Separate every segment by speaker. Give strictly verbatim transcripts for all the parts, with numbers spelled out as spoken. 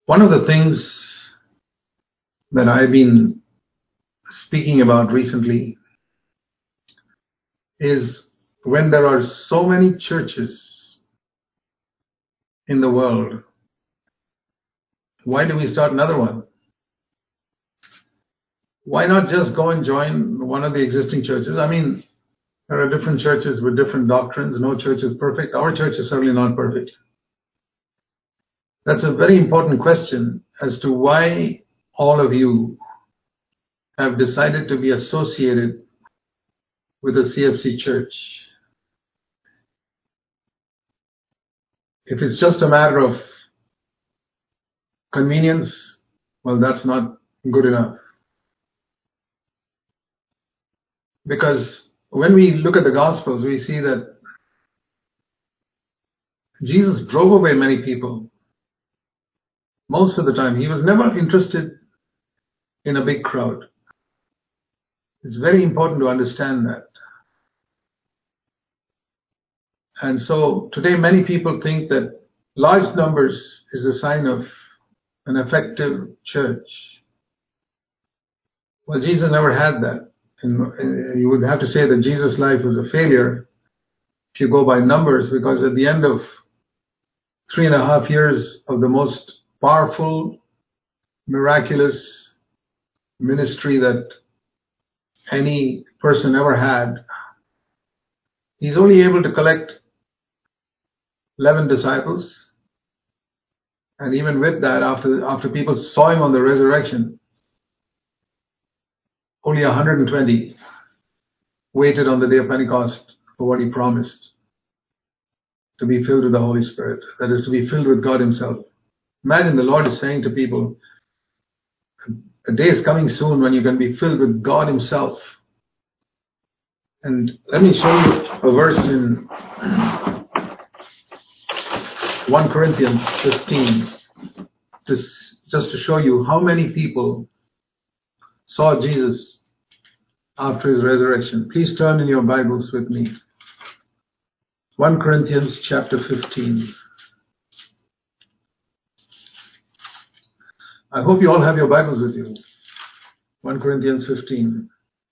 Speaker 1: One of the things that I've been speaking about recently is when there are so many churches in the world, why do we start another one? Why not just go and join one of the existing churches? I mean, there are different churches with different doctrines. No church is perfect. Our church is certainly not perfect. That's a very important question as to why all of you have decided to be associated with the C F C church. If it's just a matter of convenience, well, that's not good enough. Because when we look at the Gospels, we see that Jesus drove away many people. Most of the time, he was never interested in a big crowd. It's very important to understand that. And so today many people think that large numbers is a sign of an effective church. Well, Jesus never had that. And you would have to say that Jesus' life was a failure if you go by numbers, because at the end of three and a half years of the most powerful, miraculous ministry that any person ever had, he's only able to collect eleven disciples. And even with that, after after people saw him on the resurrection, only one hundred twenty waited on the day of Pentecost for what he promised, to be filled with the Holy Spirit. That is, to be filled with God himself. Imagine the Lord is saying to people, a day is coming soon when you can be filled with God himself. And let me show you a verse in First Corinthians fifteen, just, just to show you how many people saw Jesus after his resurrection. Please turn in your Bibles with me. First Corinthians chapter fifteen. I hope you all have your Bibles with you. First Corinthians fifteen.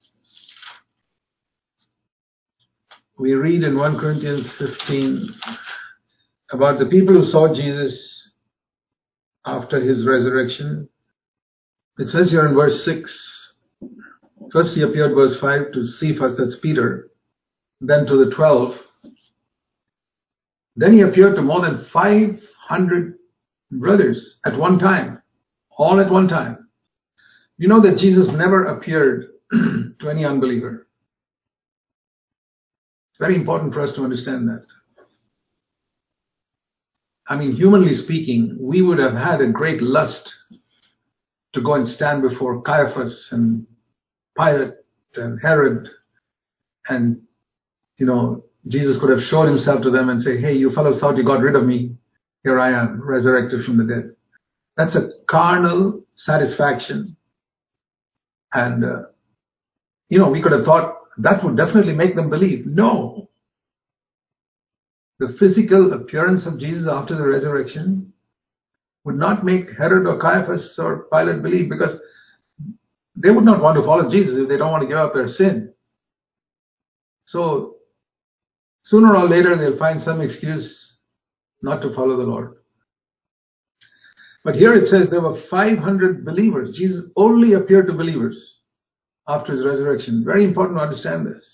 Speaker 1: We read in First Corinthians fifteen about the people who saw Jesus after his resurrection. It says here in verse six, first he appeared, verse five, to Cephas, that's Peter, then to the twelve. Then he appeared to more than five hundred brothers at one time, all at one time. You know that Jesus never appeared to any unbeliever. It's very important for us to understand that. I mean, humanly speaking, we would have had a great lust to go and stand before Caiaphas and Pilate and Herod, and, you know, Jesus could have shown himself to them and say, hey, you fellows thought you got rid of me. Here I am, resurrected from the dead. That's a carnal satisfaction. And, uh, you know, we could have thought that would definitely make them believe. No. The physical appearance of Jesus after the resurrection would not make Herod or Caiaphas or Pilate believe, because they would not want to follow Jesus if they don't want to give up their sin. So sooner or later they'll find some excuse not to follow the Lord. But here it says there were five hundred believers. Jesus only appeared to believers after his resurrection. Very important to understand this.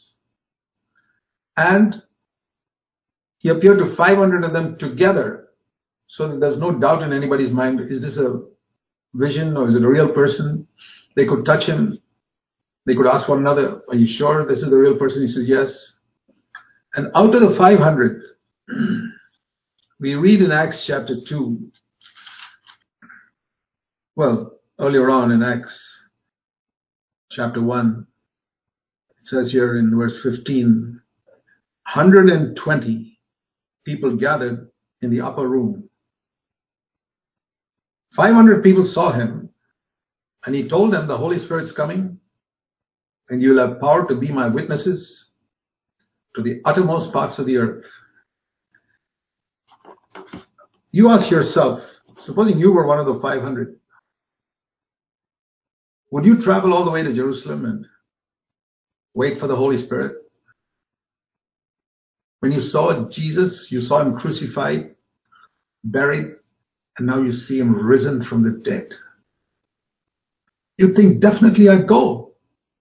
Speaker 1: And he appeared to five hundred of them together, so that there's no doubt in anybody's mind, is this a vision or is it a real person? They could touch him. They could ask one another, are you sure this is the real person? He says, yes. And out of the five hundred, we read in Acts chapter two, well, earlier on in Acts chapter one, it says here in verse fifteen, one hundred twenty people gathered in the upper room. five hundred people saw him, and he told them, the Holy Spirit's coming, and you'll have power to be my witnesses to the uttermost parts of the earth. You ask yourself, supposing you were one of the five hundred, would you travel all the way to Jerusalem and wait for the Holy Spirit? When you saw Jesus, you saw him crucified, buried, and now you see him risen from the dead. You think, definitely I'd go.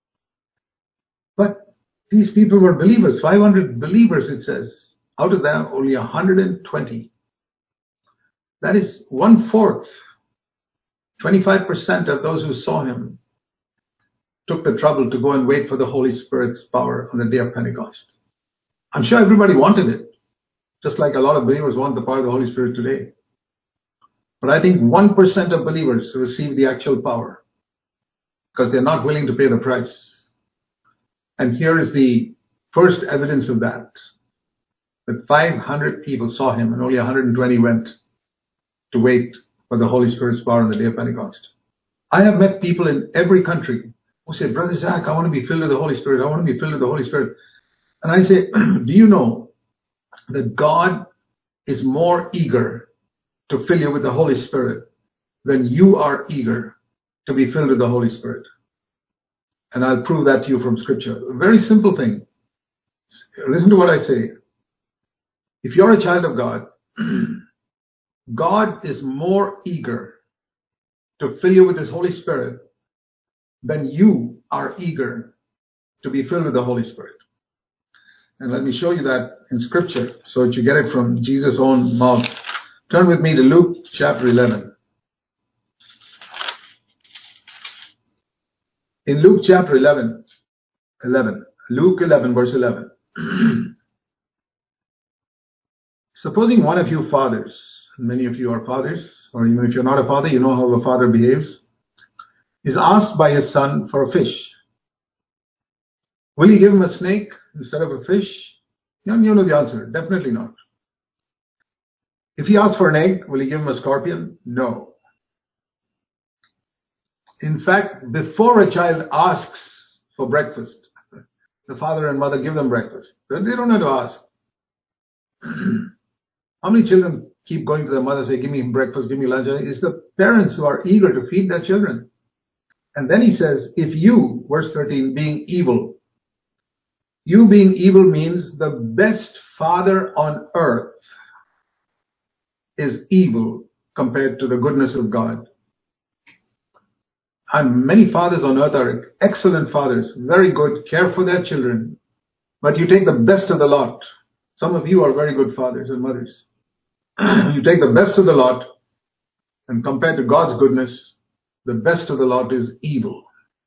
Speaker 1: But these people were believers, five hundred believers it says. Out of them, only one hundred twenty. That is one-fourth, twenty-five percent of those who saw him took the trouble to go and wait for the Holy Spirit's power on the day of Pentecost. I'm sure everybody wanted it, just like a lot of believers want the power of the Holy Spirit today. But I think one percent of believers receive the actual power because they're not willing to pay the price. And here is the first evidence of that. That five hundred people saw him and only one hundred twenty went to wait for the Holy Spirit's power on the day of Pentecost. I have met people in every country who say, Brother Zach, I want to be filled with the Holy Spirit. I want to be filled with the Holy Spirit. And I say, do you know that God is more eager to fill you with the Holy Spirit than you are eager to be filled with the Holy Spirit? And I'll prove that to you from Scripture. A very simple thing. Listen to what I say. If you're a child of God, God is more eager to fill you with His Holy Spirit than you are eager to be filled with the Holy Spirit. And let me show you that in Scripture so that you get it from Jesus' own mouth. Turn with me to Luke chapter eleven. In Luke chapter eleven, eleven, Luke eleven verse eleven. Supposing one of you fathers, many of you are fathers, or even if you're not a father, you know how a father behaves, is asked by his son for a fish. Will he give him a snake instead of a fish? You know, you know the answer. Definitely not. If he asks for an egg, will he give him a scorpion? No. In fact, before a child asks for breakfast, the father and mother give them breakfast. They don't have to ask. How many children keep going to their mother and say, give me breakfast, give me lunch? It's the parents who are eager to feed their children. And then he says, if you, verse thirteen, being evil, you being evil means the best father on earth is evil compared to the goodness of God. And many fathers on earth are excellent fathers, very good, care for their children. But you take the best of the lot. Some of you are very good fathers and mothers. You take the best of the lot, and compared to God's goodness, the best of the lot is evil.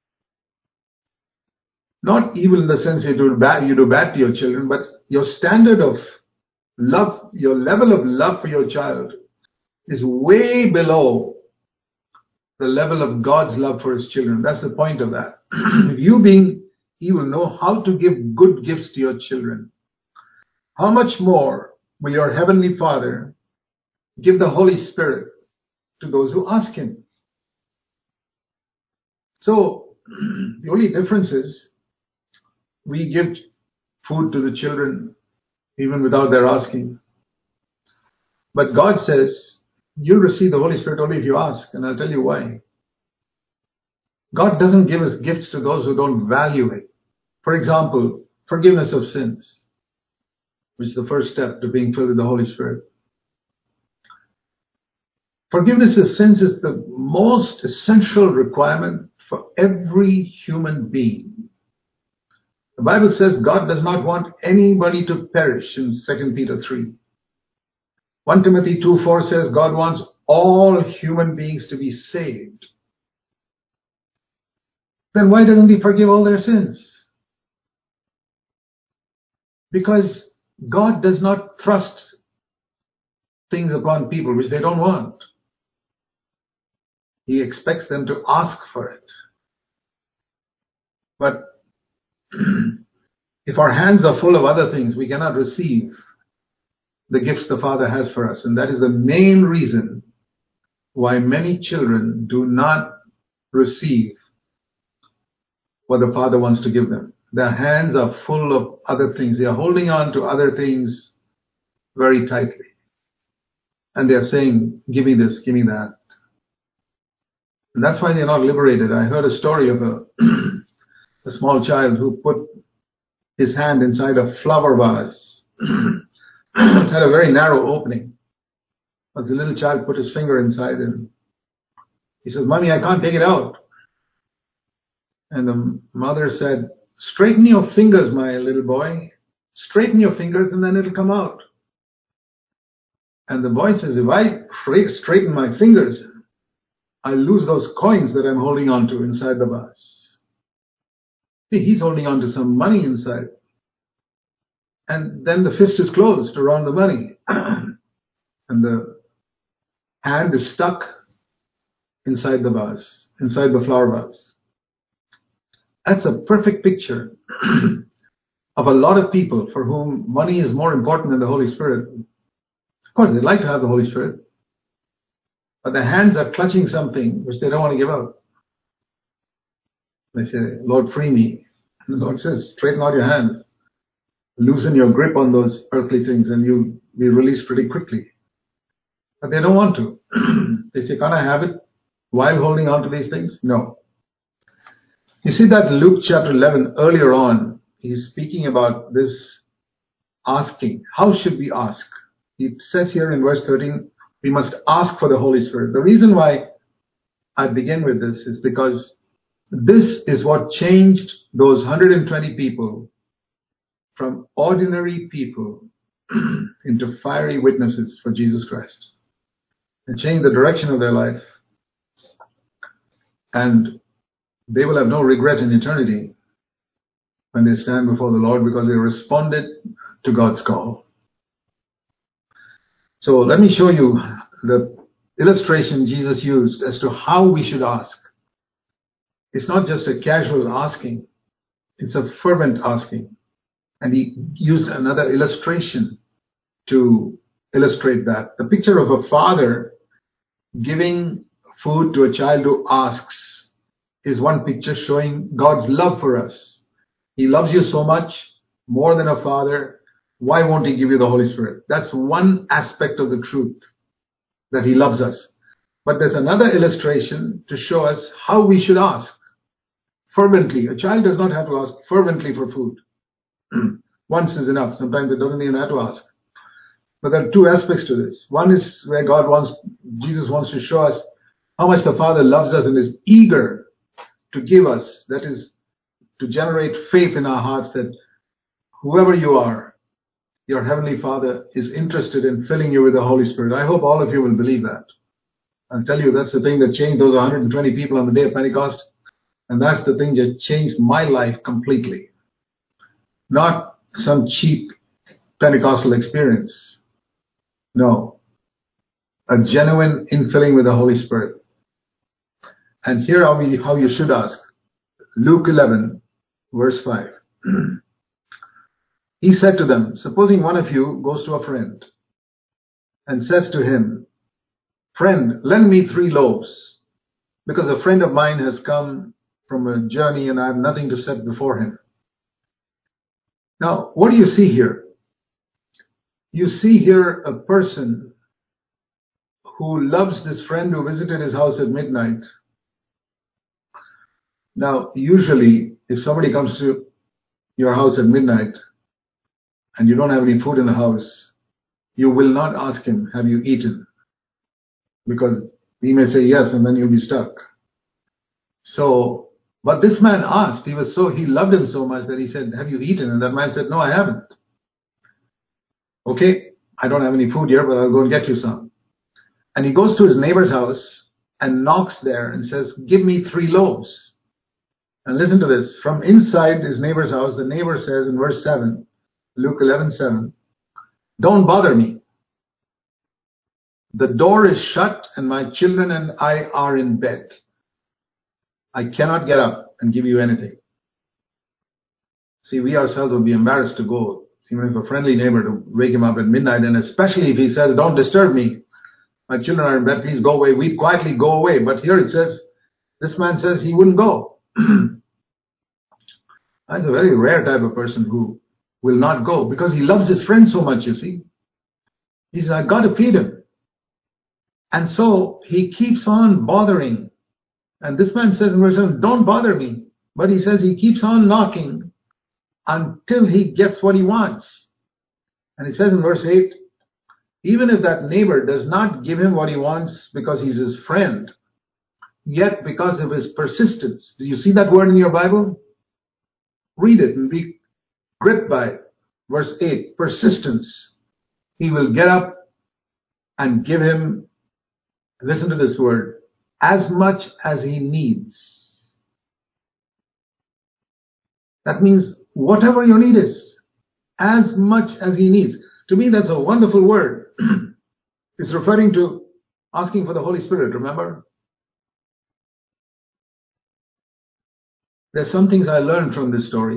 Speaker 1: Not evil in the sense you do bad, you do bad to your children, but your standard of love, your level of love for your child is way below the level of God's love for His children. That's the point of that. If you being evil know how to give good gifts to your children, how much more will your Heavenly Father give the Holy Spirit to those who ask Him? So, the only difference is we give food to the children even without their asking. But God says, you'll receive the Holy Spirit only if you ask, and I'll tell you why. God doesn't give us gifts to those who don't value it. For example, forgiveness of sins, which is the first step to being filled with the Holy Spirit. Forgiveness of sins is the most essential requirement for every human being. The Bible says God does not want anybody to perish in Second Peter three. First Timothy two four says God wants all human beings to be saved. Then why doesn't He forgive all their sins? Because God does not thrust things upon people which they don't want. He expects them to ask for it. But if our hands are full of other things, we cannot receive the gifts the Father has for us. And that is the main reason why many children do not receive what the Father wants to give them. Their hands are full of other things. They are holding on to other things very tightly. And they're saying, give me this, give me that. And that's why they're not liberated. I heard a story of a, a small child who put his hand inside a flower vase. It had a very narrow opening. But the little child put his finger inside and he says, Mommy, I can't take it out. And the mother said, straighten your fingers, my little boy. Straighten your fingers and then it'll come out. And the boy says, if I straighten my fingers, I'll lose those coins that I'm holding on to inside the vase. See, he's holding on to some money inside. And then the fist is closed around the money. And the hand is stuck inside the vase, inside the flower vase. That's a perfect picture of a lot of people for whom money is more important than the Holy Spirit. Of course, they'd like to have the Holy Spirit, but their hands are clutching something which they don't want to give up. They say, Lord, free me. And the Lord says, straighten out your hands. Loosen your grip on those earthly things and you'll be released pretty quickly. But they don't want to. They say, can't I have it while holding on to these things? No. You see that in Luke chapter eleven, earlier on, he's speaking about this asking. How should we ask? He says here in verse thirteen, we must ask for the Holy Spirit. The reason why I begin with this is because this is what changed those one hundred twenty people from ordinary people into fiery witnesses for Jesus Christ. It changed the direction of their life. And they will have no regret in eternity when they stand before the Lord because they responded to God's call. So let me show you the illustration Jesus used as to how we should ask. It's not just a casual asking, it's a fervent asking. And he used another illustration to illustrate that. The picture of a father giving food to a child who asks is one picture showing God's love for us. He loves you so much, more than a father. Why won't he give you the Holy Spirit? That's one aspect of the truth, that he loves us. But there's another illustration to show us how we should ask fervently. A child does not have to ask fervently for food. Once is enough. Sometimes it doesn't even have to ask. But there are two aspects to this. One is where God wants, Jesus wants to show us how much the Father loves us and is eager to give us. That is, to generate faith in our hearts that whoever you are, your Heavenly Father is interested in filling you with the Holy Spirit. I hope all of you will believe that. I'll tell you, that's the thing that changed those one hundred twenty people on the day of Pentecost. And that's the thing that changed my life completely. Not some cheap Pentecostal experience. No. A genuine infilling with the Holy Spirit. And here are we, how you should ask. Luke eleven, verse five. He said to them, supposing one of you goes to a friend and says to him, friend, lend me three loaves, because a friend of mine has come from a journey and I have nothing to set before him. Now, what do you see here? You see here a person who loves this friend who visited his house at midnight. Now, usually, if somebody comes to your house at midnight and you don't have any food in the house, you will not ask him, have you eaten? Because he may say yes and then you'll be stuck. So, but this man asked, he was so, he loved him so much that he said, have you eaten? And that man said, no, I haven't. Okay, I don't have any food here, but I'll go and get you some. And he goes to his neighbor's house and knocks there and says, give me three loaves. And listen to this. From inside his neighbor's house, the neighbor says in verse seven, Luke eleven seven, don't bother me. The door is shut and my children and I are in bed. I cannot get up and give you anything. See, we ourselves would be embarrassed to go, even if a friendly neighbor, to wake him up at midnight, and especially if he says, don't disturb me. My children are in bed, please go away. We'd quietly go away. But here it says, this man says he wouldn't go. That's a very rare type of person who will not go because he loves his friend so much, you see. He says, I've got to feed him. And so he keeps on bothering. And this man says in verse seven, don't bother me. But he says he keeps on knocking until he gets what he wants. And it says in verse eight, even if that neighbor does not give him what he wants because he's his friend, yet because of his persistence. Do you see that word in your Bible? Read it and be gripped by it. Verse eight, persistence. He will get up and give him, listen to this word, as much as he needs. That means whatever your need is, as much as he needs. To me, that's a wonderful word. It's referring to asking for the Holy Spirit, remember? There's some things I learned from this story.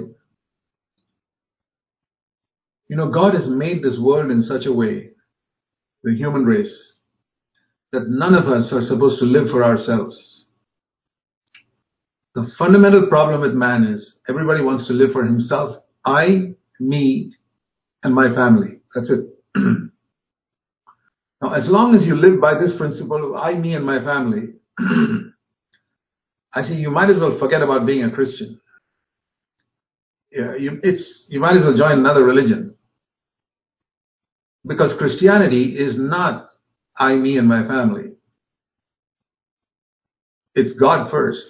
Speaker 1: You know, God has made this world in such a way, the human race, that none of us are supposed to live for ourselves. The fundamental problem with man is everybody wants to live for himself. I, me, and my family. That's it. Now, as long as you live by this principle of I, me, and my family, I say you might as well forget about being a Christian. Yeah, you, it's, you might as well join another religion. Because Christianity is not I, me, and my family. It's God first.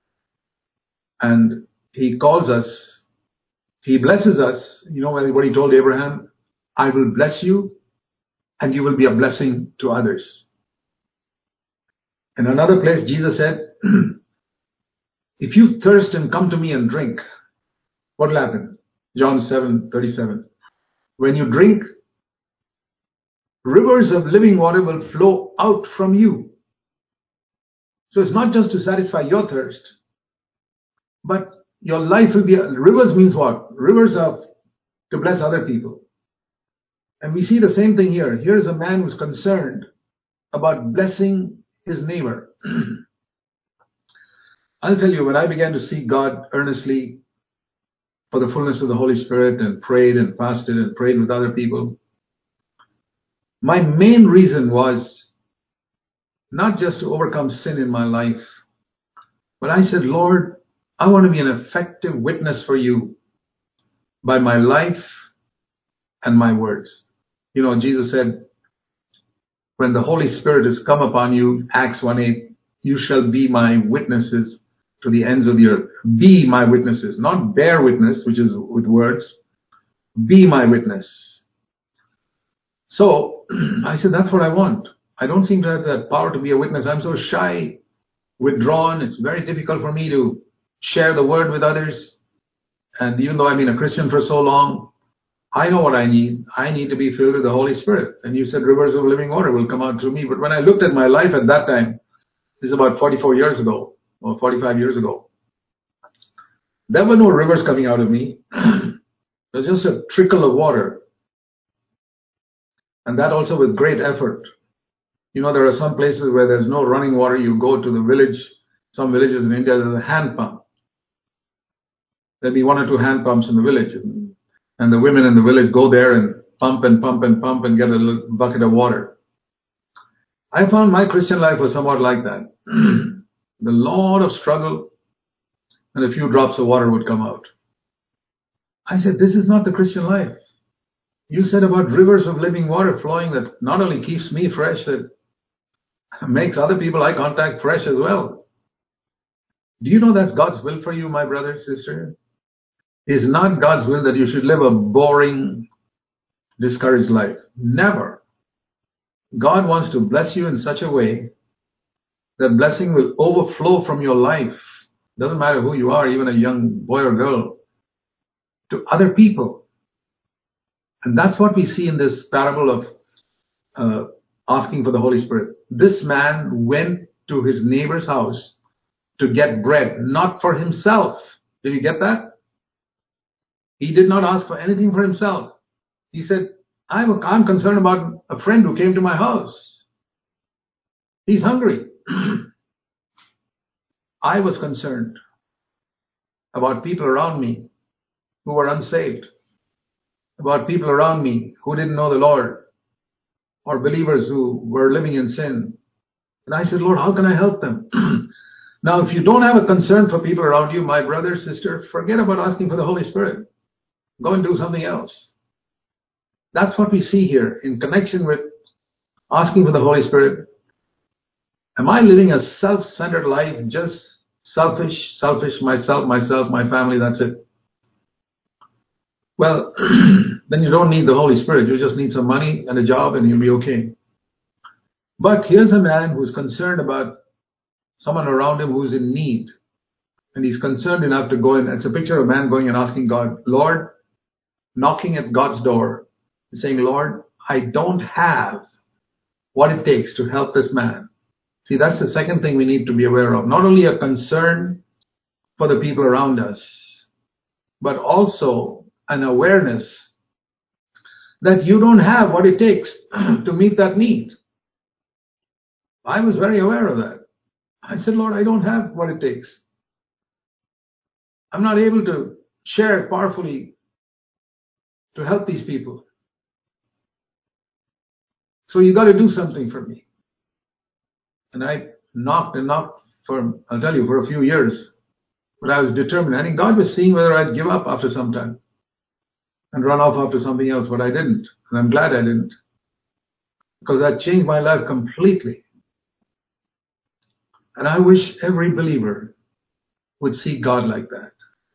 Speaker 1: And he calls us, he blesses us. You know what he told Abraham? I will bless you and you will be a blessing to others. In another place, Jesus said, if you thirst and come to me and drink, what will happen? John seven thirty-seven. When you drink, rivers of living water will flow out from you. So it's not just to satisfy your thirst, but your life will be, rivers means what? Rivers of, to bless other people. And we see the same thing here. Here's a man who's concerned about blessing his neighbor. I'll tell you, when I began to seek God earnestly for the fullness of the Holy Spirit and prayed and fasted and prayed with other people, my main reason was not just to overcome sin in my life, but I said, Lord, I want to be an effective witness for you by my life and my words. You know, Jesus said, when the Holy Spirit has come upon you, Acts one eight, you shall be my witnesses to the ends of the earth. Be my witnesses, not bear witness, which is with words. Be my witness. So I said, that's what I want. I don't seem to have that power to be a witness. I'm so shy, withdrawn. It's very difficult for me to share the word with others. And even though I've been a Christian for so long, I know what I need. I need to be filled with the Holy Spirit. And you said rivers of living water will come out through me. But when I looked at my life at that time, this is about forty-four years ago, or forty-five years ago, there were no rivers coming out of me. There was just a trickle of water. And that also with great effort. You know, there are some places where there's no running water. You go to the village, some villages in India, there's a hand pump. There'll be one or two hand pumps in the village. And the women in the village go there and pump and pump and pump and get a little bucket of water. I found my Christian life was somewhat like that. A lot of struggle and a few drops of water would come out. I said, this is not the Christian life. You said about rivers of living water flowing that not only keeps me fresh, that makes other people eye contact fresh as well. Do you know that's God's will for you, my brother, sister? It's not God's will that you should live a boring, discouraged life. Never. God wants to bless you in such a way that blessing will overflow from your life. Doesn't matter who you are, even a young boy or girl, to other people. And that's what we see in this parable of uh, asking for the Holy Spirit. This man went to his neighbor's house to get bread, not for himself. Did you get that? He did not ask for anything for himself. He said, I'm, a, I'm concerned about a friend who came to my house. He's hungry. I was concerned about people around me who were unsaved, about people around me who didn't know the Lord, or believers who were living in sin. And I said, Lord, how can I help them? Now, if you don't have a concern for people around you, my brother, sister, forget about asking for the Holy Spirit. Go and do something else. That's what we see here in connection with asking for the Holy Spirit. Am I living a self-centered life, just selfish, selfish, myself, myself, my family, that's it? Well, then you don't need the Holy Spirit. You just need some money and a job and you'll be okay. But here's a man who's concerned about someone around him who's in need. And he's concerned enough to go in. It's a picture of a man going and asking God, Lord, knocking at God's door, saying, Lord, I don't have what it takes to help this man. See, that's the second thing we need to be aware of. Not only a concern for the people around us, but also an awareness that you don't have what it takes to meet that need. I was very aware of that. I said, Lord, I don't have what it takes. I'm not able to share powerfully to help these people. So you got to do something for me. And I knocked and knocked for, I'll tell you, for a few years. But I was determined. I think God was seeing whether I'd give up after some time and run off after something else, but I didn't. And I'm glad I didn't. Because that changed my life completely. And I wish every believer would see God like that.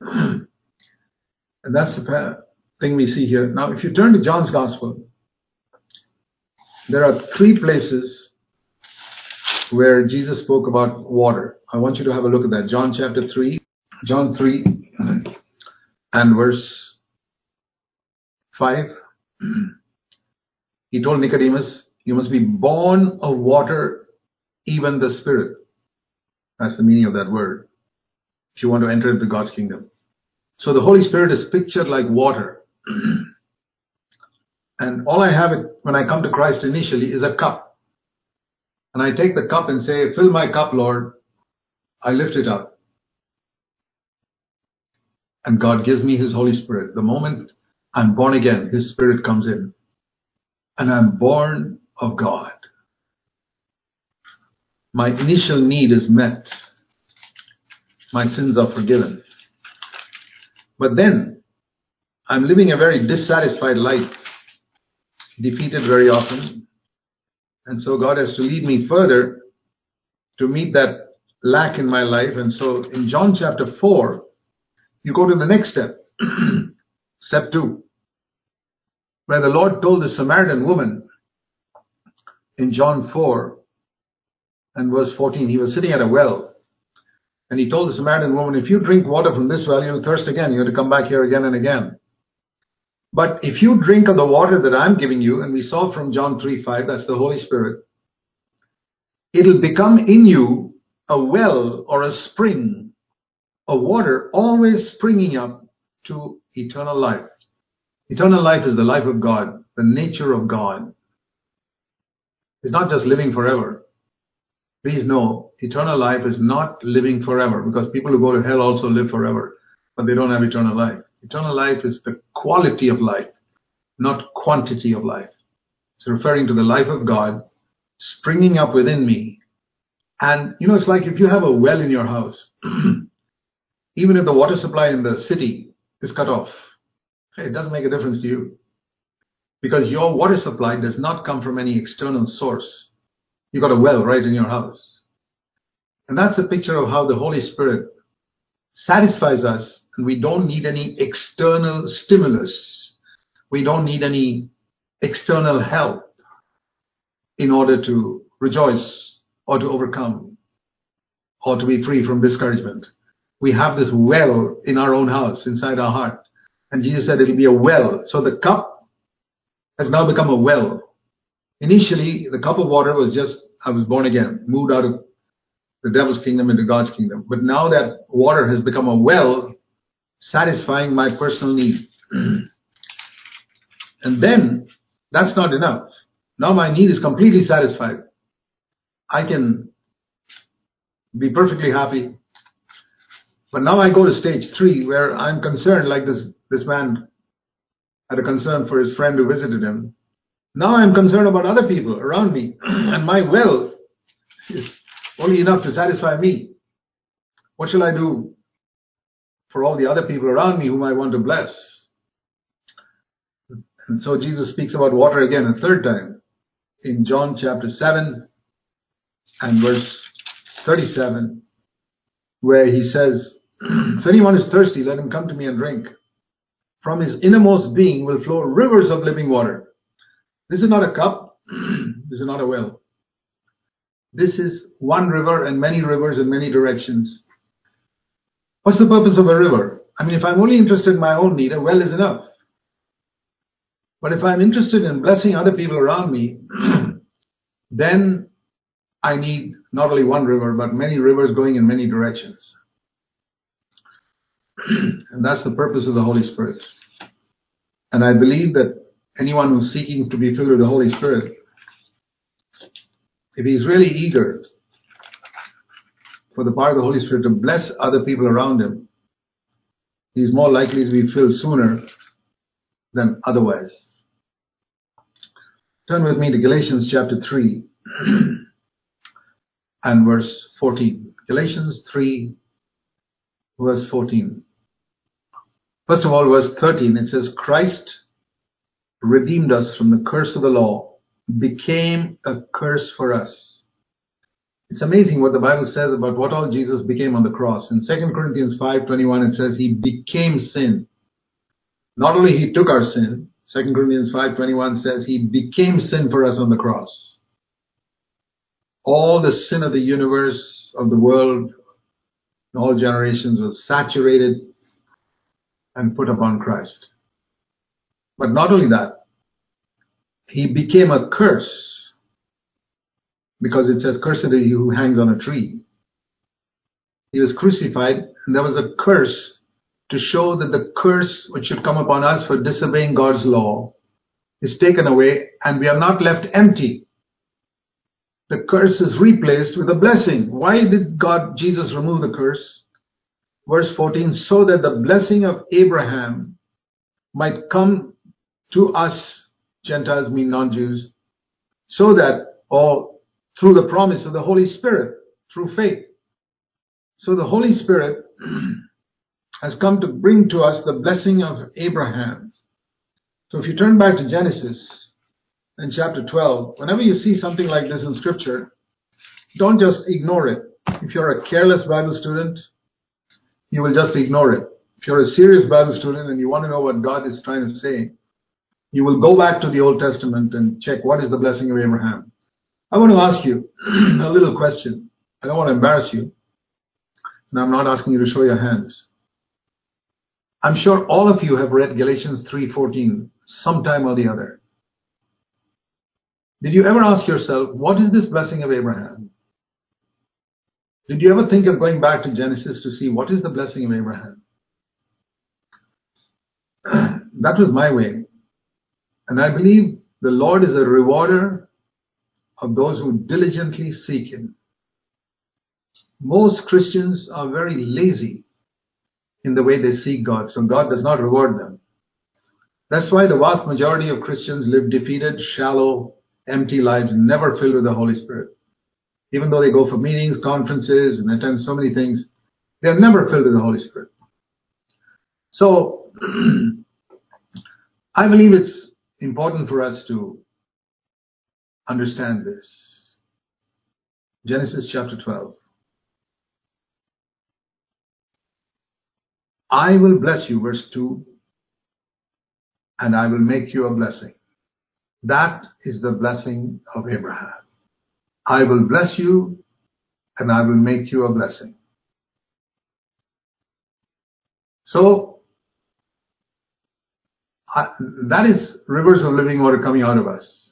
Speaker 1: And that's the thing we see here. Now, if you turn to John's Gospel, there are three places where Jesus spoke about water. I want you to have a look at that. John chapter three, John three and verse five. He told Nicodemus, you must be born of water, even the Spirit. That's the meaning of that word, if you want to enter into God's kingdom. So the Holy Spirit is pictured like water. And all I have it when I come to Christ initially is a cup. And I take the cup and say, fill my cup, Lord. I lift it up. And God gives me His Holy Spirit. The moment I'm born again, His Spirit comes in. And I'm born of God. My initial need is met. My sins are forgiven. But then, I'm living a very dissatisfied life, defeated very often. And so God has to lead me further to meet that lack in my life. And so in John chapter four, you go to the next step, step two, where the Lord told the Samaritan woman in John four and verse fourteen, he was sitting at a well. And he told the Samaritan woman, if you drink water from this well, you'll thirst again. You have to come back here again and again. But if you drink of the water that I'm giving you, and we saw from John three five, that's the Holy Spirit, it'll become in you a well or a spring of water, always springing up to eternal life. Eternal life is the life of God, the nature of God. It's not just living forever. Please know, eternal life is not living forever, because people who go to hell also live forever, but they don't have eternal life. Eternal life is the quality of life, not quantity of life. It's referring to the life of God springing up within me. And, you know, it's like if you have a well in your house, even if the water supply in the city is cut off, it doesn't make a difference to you. Because your water supply does not come from any external source. You got a well right in your house. And that's a picture of how the Holy Spirit satisfies us, and we don't need any external stimulus. We don't need any external help in order to rejoice or to overcome or to be free from discouragement. We have this well in our own house, inside our heart. And Jesus said it'll be a well. So the cup has now become a well. Initially, the cup of water was just, I was born again, moved out of the devil's kingdom into God's kingdom. But now that water has become a well, satisfying my personal need. And then, that's not enough. Now my need is completely satisfied. I can be perfectly happy. But now I go to stage three, where I'm concerned, like this, this man had a concern for his friend who visited him. Now I'm concerned about other people around me. And my well is only enough to satisfy me. What shall I do for all the other people around me whom I want to bless? And so Jesus speaks about water again a third time in John chapter seven and verse thirty-seven, where he says, if anyone is thirsty, let him come to me and drink. From his innermost being will flow rivers of living water. This is not a cup. This is not a well. This is one river and many rivers in many directions. What's the purpose of a river? I mean, if I'm only interested in my own need, a well is enough. But if I'm interested in blessing other people around me, then I need not only one river, but many rivers going in many directions. And that's the purpose of the Holy Spirit. And I believe that anyone who's seeking to be filled with the Holy Spirit, if he's really eager for the power of the Holy Spirit to bless other people around him, he's more likely to be filled sooner than otherwise. Turn with me to Galatians chapter three and verse fourteen. Galatians three, verse fourteen. First of all, verse thirteen, it says, Christ redeemed us from the curse of the law, became a curse for us. It's amazing what the Bible says about what all Jesus became on the cross. In Second Corinthians five twenty-one, it says he became sin. Not only he took our sin, Second Corinthians five twenty-one says he became sin for us on the cross. All the sin of the universe, of the world, in all generations was saturated and put upon Christ. But not only that, he became a curse, because it says, cursed is he who hangs on a tree. He was crucified, and there was a curse to show that the curse which should come upon us for disobeying God's law is taken away, and we are not left empty. The curse is replaced with a blessing. Why did God, Jesus, remove the curse? Verse fourteen, so that the blessing of Abraham might come to us, Gentiles mean non-Jews, so that, or through the promise of the Holy Spirit, through faith. So the Holy Spirit has come to bring to us the blessing of Abraham. So if you turn back to Genesis in chapter twelve, whenever you see something like this in Scripture, don't just ignore it. If you're a careless Bible student, you will just ignore it. If you're a serious Bible student and you want to know what God is trying to say, you will go back to the Old Testament and check what is the blessing of Abraham. I want to ask you a little question. I don't want to embarrass you. And I'm not asking you to show your hands. I'm sure all of you have read Galatians three fourteen sometime or the other. Did you ever ask yourself, what is this blessing of Abraham? Did you ever think of going back to Genesis to see what is the blessing of Abraham? That was my way. And I believe the Lord is a rewarder of those who diligently seek him. Most Christians are very lazy in the way they seek God, so God does not reward them. That's why the vast majority of Christians live defeated, shallow, empty lives, never filled with the Holy Spirit. Even though they go for meetings, conferences, and attend so many things, they are never filled with the Holy Spirit. So, I believe it's important for us to understand this. Genesis chapter twelve. I will bless you, verse two, and I will make you a blessing. That is the blessing of Abraham. I will bless you, and I will make you a blessing. So, I, that is rivers of living water coming out of us.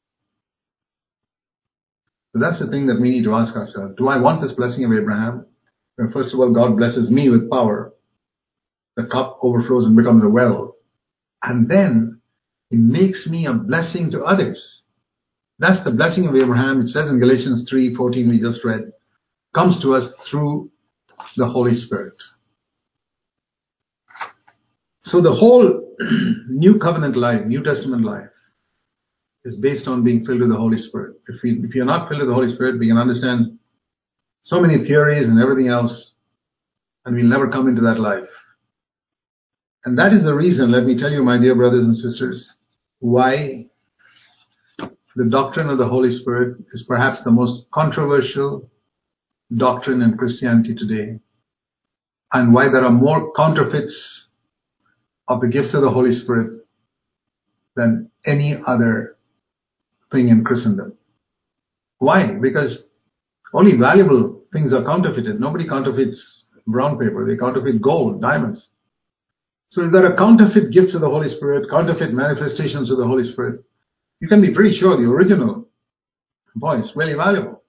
Speaker 1: So that's the thing that we need to ask ourselves. Do I want this blessing of Abraham? Well, first of all, God blesses me with power. The cup overflows and becomes a well. And then he makes me a blessing to others. That's the blessing of Abraham. It says in Galatians three fourteen we just read, comes to us through the Holy Spirit. So the whole New Covenant life, New Testament life, is based on being filled with the Holy Spirit. If, we, if you're not filled with the Holy Spirit, we can understand so many theories and everything else, and we'll never come into that life. And that is the reason, let me tell you, my dear brothers and sisters, why the doctrine of the Holy Spirit is perhaps the most controversial doctrine in Christianity today, and why there are more counterfeits of the gifts of the Holy Spirit than any other thing in Christendom. Why? Because only valuable things are counterfeited. Nobody counterfeits brown paper. They counterfeit gold, diamonds. So if there are counterfeit gifts of the Holy Spirit, counterfeit manifestations of the Holy Spirit, you can be pretty sure the original, boy, is really valuable.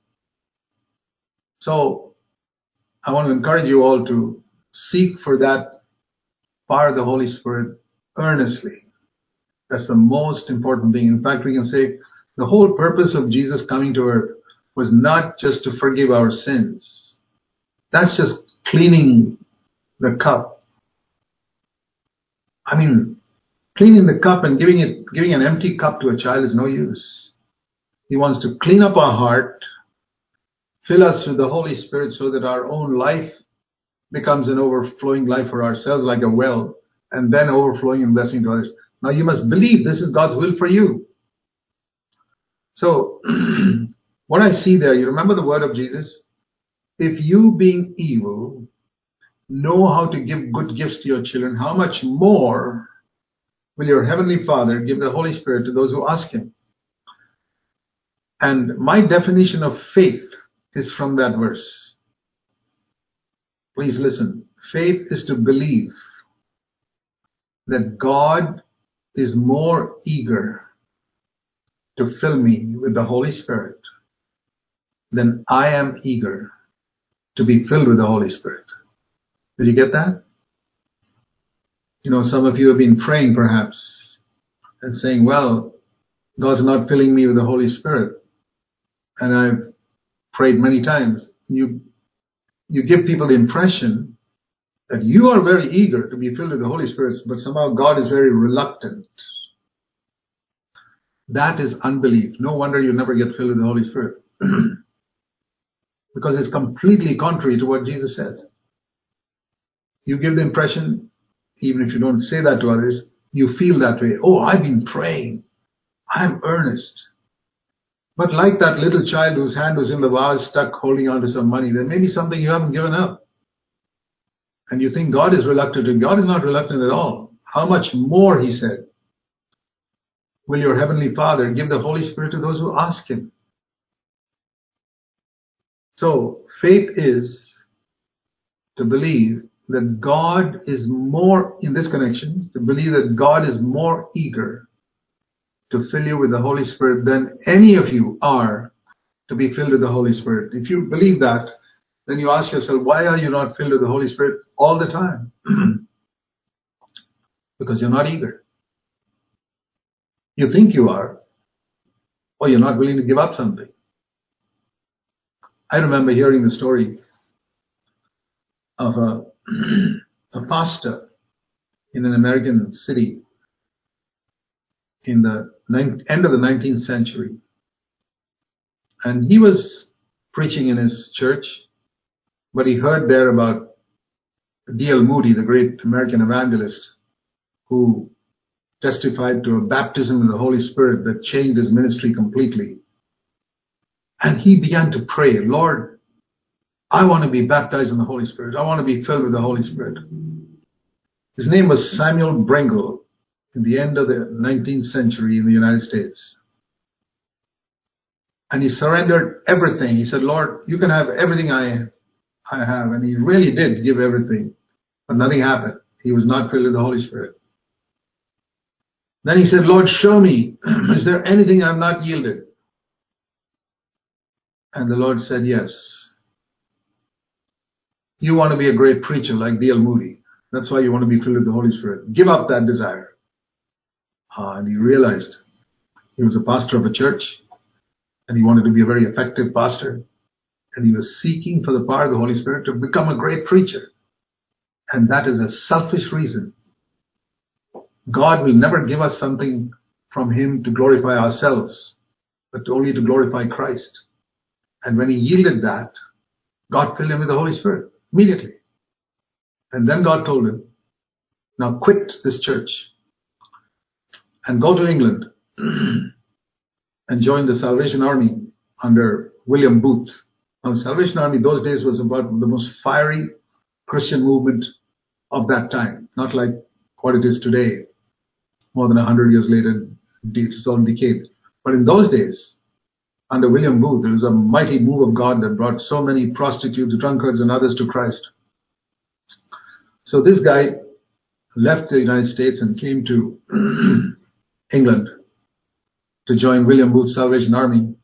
Speaker 1: So I want to encourage you all to seek for that power of the Holy Spirit earnestly. That's the most important thing. In fact, we can say the whole purpose of Jesus coming to earth was not just to forgive our sins. That's just cleaning the cup. I mean, cleaning the cup and giving it, giving an empty cup to a child is no use. He wants to clean up our heart, fill us with the Holy Spirit so that our own life becomes an overflowing life for ourselves like a well, and then overflowing in blessing to others. Now you must believe this is God's will for you. So, what I see there, you remember the word of Jesus? If you, being evil, know how to give good gifts to your children, how much more will your Heavenly Father give the Holy Spirit to those who ask Him? And my definition of faith is from that verse. Please listen. Faith is to believe that God is more eager to fill me with the Holy Spirit than I am eager to be filled with the Holy Spirit. Did you get that? You know, some of you have been praying perhaps and saying, well, God's not filling me with the Holy Spirit. And I've prayed many times. You, you give people the impression that you are very eager to be filled with the Holy Spirit, but somehow God is very reluctant. That is unbelief. No wonder you never get filled with the Holy Spirit. Because it's completely contrary to what Jesus says. You give the impression, even if you don't say that to others, you feel that way. Oh, I've been praying. I'm earnest. But like that little child whose hand was in the vase stuck holding on to some money, there may be something you haven't given up. And you think God is reluctant. And God is not reluctant at all. How much more, he said, will your Heavenly Father give the Holy Spirit to those who ask Him? So, faith is to believe that God is more, in this connection, to believe that God is more eager to fill you with the Holy Spirit than any of you are to be filled with the Holy Spirit. If you believe that, then you ask yourself, why are you not filled with the Holy Spirit all the time? Because you're not eager. You think you are, or you're not willing to give up something. I remember hearing the story of a, a pastor in an American city in the end of the nineteenth century. And he was preaching in his church, but he heard there about D L Moody, the great American evangelist, who testified to a baptism in the Holy Spirit that changed his ministry completely. And he began to pray, Lord, I want to be baptized in the Holy Spirit. I want to be filled with the Holy Spirit. His name was Samuel Brengle in the end of the nineteenth century in the United States. And he surrendered everything. He said, Lord, you can have everything I, I have. And he really did give everything, but nothing happened. He was not filled with the Holy Spirit. Then he said, Lord, show me, is there anything I've not yielded? And the Lord said, yes. You want to be a great preacher like D L Moody. That's why you want to be filled with the Holy Spirit. Give up that desire. Uh, and he realized he was a pastor of a church, and he wanted to be a very effective pastor. And he was seeking for the power of the Holy Spirit to become a great preacher. And that is a selfish reason. God will never give us something from him to glorify ourselves, but only to glorify Christ. And when he yielded that, God filled him with the Holy Spirit immediately. And then God told him, now quit this church and go to England and join the Salvation Army under William Booth. Now, the Salvation Army those days was about the most fiery Christian movement of that time, not like what it is today, more than a hundred years later, it's all decayed. But in those days, under William Booth, there was a mighty move of God that brought so many prostitutes, drunkards, and others to Christ. So this guy left the United States and came to England to join William Booth's Salvation Army.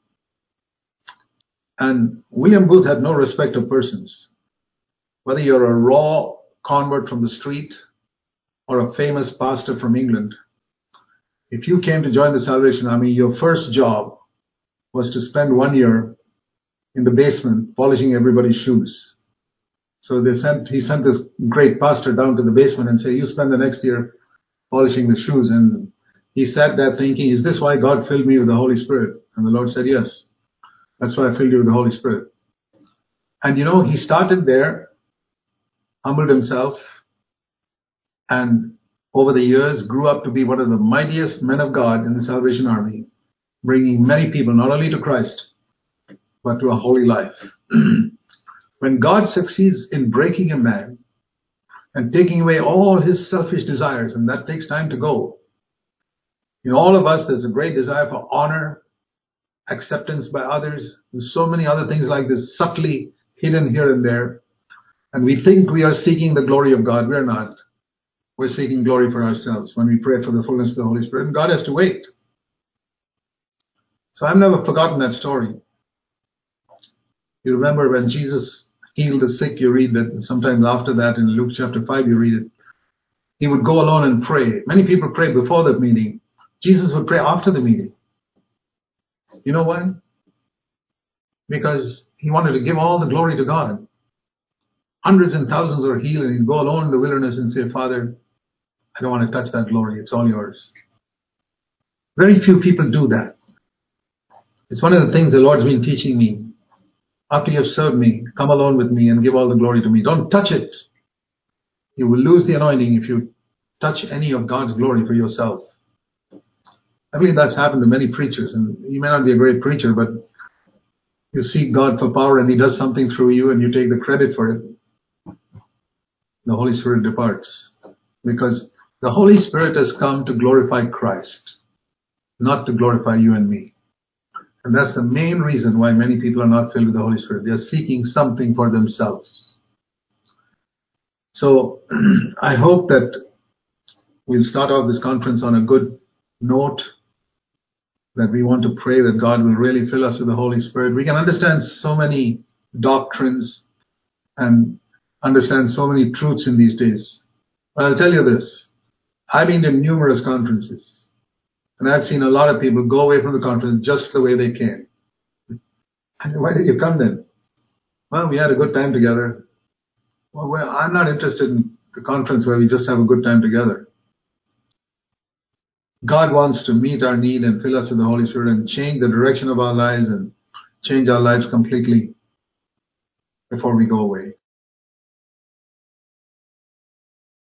Speaker 1: And William Booth had no respect of persons. Whether you're a raw convert from the street or a famous pastor from England, if you came to join the Salvation Army, your first job was to spend one year in the basement polishing everybody's shoes. So they sent, he sent this great pastor down to the basement and said, you spend the next year polishing the shoes. And he sat there thinking, is this why God filled me with the Holy Spirit? And the Lord said, yes, that's why I filled you with the Holy Spirit. And you know, he started there, humbled himself, and over the years grew up to be one of the mightiest men of God in the Salvation Army, bringing many people not only to Christ, but to a holy life. When God succeeds in breaking a man and taking away all his selfish desires, and that takes time to go. In all of us, there's a great desire for honor, acceptance by others. There's so many other things like this subtly hidden here and there. And we think we are seeking the glory of God. We're not. We're seeking glory for ourselves when we pray for the fullness of the Holy Spirit. And God has to wait. So I've never forgotten that story. You remember when Jesus healed the sick, you read that sometimes after that in Luke chapter five, you read it. He would go alone and pray. Many people pray before the meeting. Jesus would pray after the meeting. You know why? Because he wanted to give all the glory to God. Hundreds and thousands were healed, and he'd go alone in the wilderness and say, Father, I don't want to touch that glory. It's all yours. Very few people do that. It's one of the things the Lord's been teaching me. After you have served me, come alone with me and give all the glory to me. Don't touch it. You will lose the anointing if you touch any of God's glory for yourself. I believe that's happened to many preachers. And you may not be a great preacher, but you seek God for power and he does something through you and you take the credit for it. The Holy Spirit departs. Because the Holy Spirit has come to glorify Christ, not to glorify you and me. And that's the main reason why many people are not filled with the Holy Spirit. They are seeking something for themselves. So I hope that we'll start off this conference on a good note, that we want to pray that God will really fill us with the Holy Spirit. We can understand so many doctrines and understand so many truths in these days. But I'll tell you this. I've been to numerous conferences. And I've seen a lot of people go away from the conference just the way they came. I said, why did you come then? Well, we had a good time together. Well, well, I'm not interested in the conference where we just have a good time together. God wants to meet our need and fill us with the Holy Spirit and change the direction of our lives and change our lives completely before we go away.